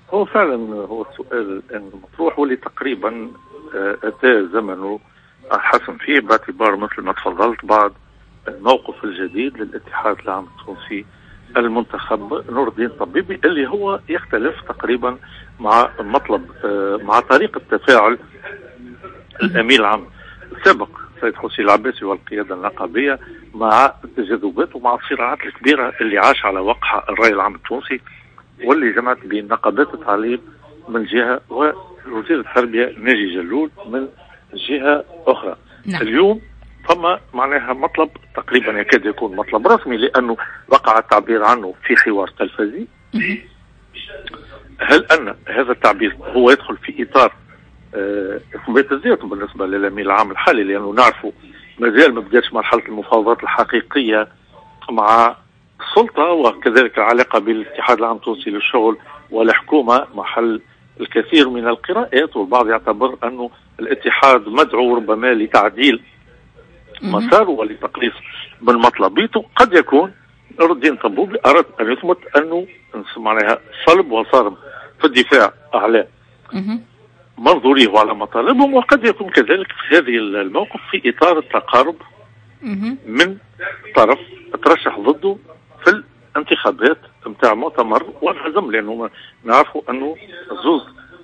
هو فعلا هو السؤال المطروح واللي تقريبا أتى زمنه حسم فيه، باعتبار مثل ما تفضلت بعد الموقف الجديد للاتحاد العام التونسي المنتخب نور الدين طبيبي، اللي هو يختلف تقريبا مع مطلب مع طريقة تفاعل الأمين العام السابق سيد حسين العباسي والقيادة النقابية مع التجاذبات ومع الصراعات الكبيرة اللي عاش على وقعها الرأي العام التونسي، واللي جمعت بين نقابات التعليم من جهة ووزير التربية ناجي جلول من جهة أخرى. نعم. اليوم ثم معناها مطلب تقريبا يكاد يكون مطلب رسمي، لأنه وقع التعبير عنه في حوار تلفزي. هل أن هذا التعبير هو يدخل في إطار إثبات الذات بالنسبة للأمين العام الحالي، لأنه نعرفه مازال ما بدأتش مرحلة المفاوضات الحقيقية مع السلطة، وكذلك العلاقة بين الاتحاد العام التونسي للشغل والحكومة محل الكثير من القراءات، والبعض يعتبر أنه الاتحاد مدعو ربما لتعديل مساره ولتقليص من مطلبيته. قد يكون نور الدين طبوبي أراد أن يثبت أنه معناها صلب وصارم في الدفاع على منظوريه وعلى مطالبهم، وقد يكون كذلك في هذه الموقف في إطار التقارب من طرف ترشح ضده في الانتخابات نتاع مؤتمر والحزم، لأنه نعرفوا أنه زوز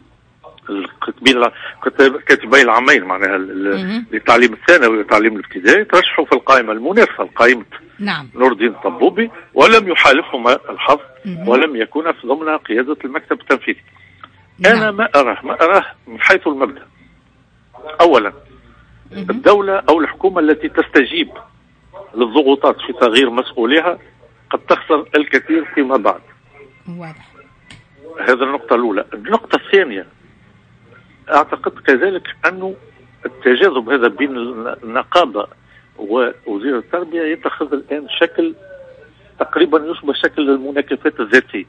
كاتبي العامين معناها للتعليم الثانوي والتعليم الابتدائي ترشحوا في القائمة المنافسة لقائمة نعم نور الدين طبوبي، ولم يحالفهما الحظ ولم يكون في ضمن قيادة المكتب التنفيذي. نعم. أنا ما أراه من حيث المبدأ. أولا الدولة أو الحكومة التي تستجيب للضغوطات في تغيير مسؤوليها قد تخسر الكثير فيما بعد. واضح. هذا النقطة الأولى. النقطة الثانية أعتقد كذلك أنه التجاذب هذا بين النقابة ووزير التربية يتخذ الآن شكل تقريبا يشبه شكل المناكفات الذاتية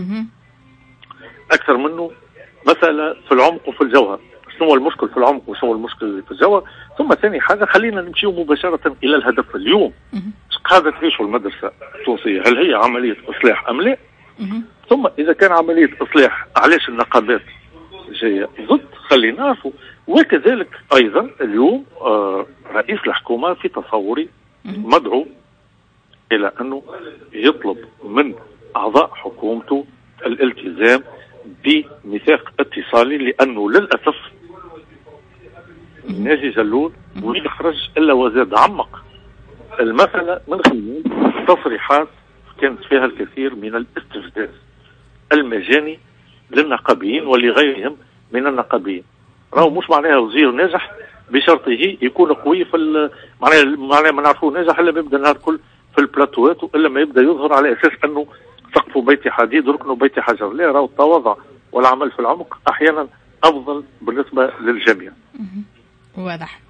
أكثر منه مسألة في العمق وفي الجوهر. شنو هو المشكل في العمق وشنو هو المشكل في الجوهر؟ ثم ثاني حاجة خلينا نمشي مباشرة إلى الهدف. اليوم قاعدة تعيشه المدرسة التونسية، هل هي عملية إصلاح أم لا؟ ثم إذا كان عملية إصلاح علاش النقابات جاية ضد؟ خلينا نعرفوا. وكذلك أيضا اليوم رئيس الحكومة في تصوري مدعو إلى أنه يطلب من أعضاء حكومته الالتزام بميثاق اتصالي، لأنه للأسف ناجي جلول ويخرج إلا وزاد عمق المسألة من خلال تصريحات كانت فيها الكثير من الاستفزاز المجاني للنقابيين ولغيرهم من النقابيين. راهو مش معناها وزير ناجح بشرطه يكون قوي في معناها ما نعرفوه ناجح الا ما يبدا النهار كل في البلاتوات، والا ما يبدا يظهر على اساس انه سقف بيت حديد وركن بيت حجر. لا، راهو التواضع والعمل في العمق احيانا افضل بالنسبه للجميع. واضح.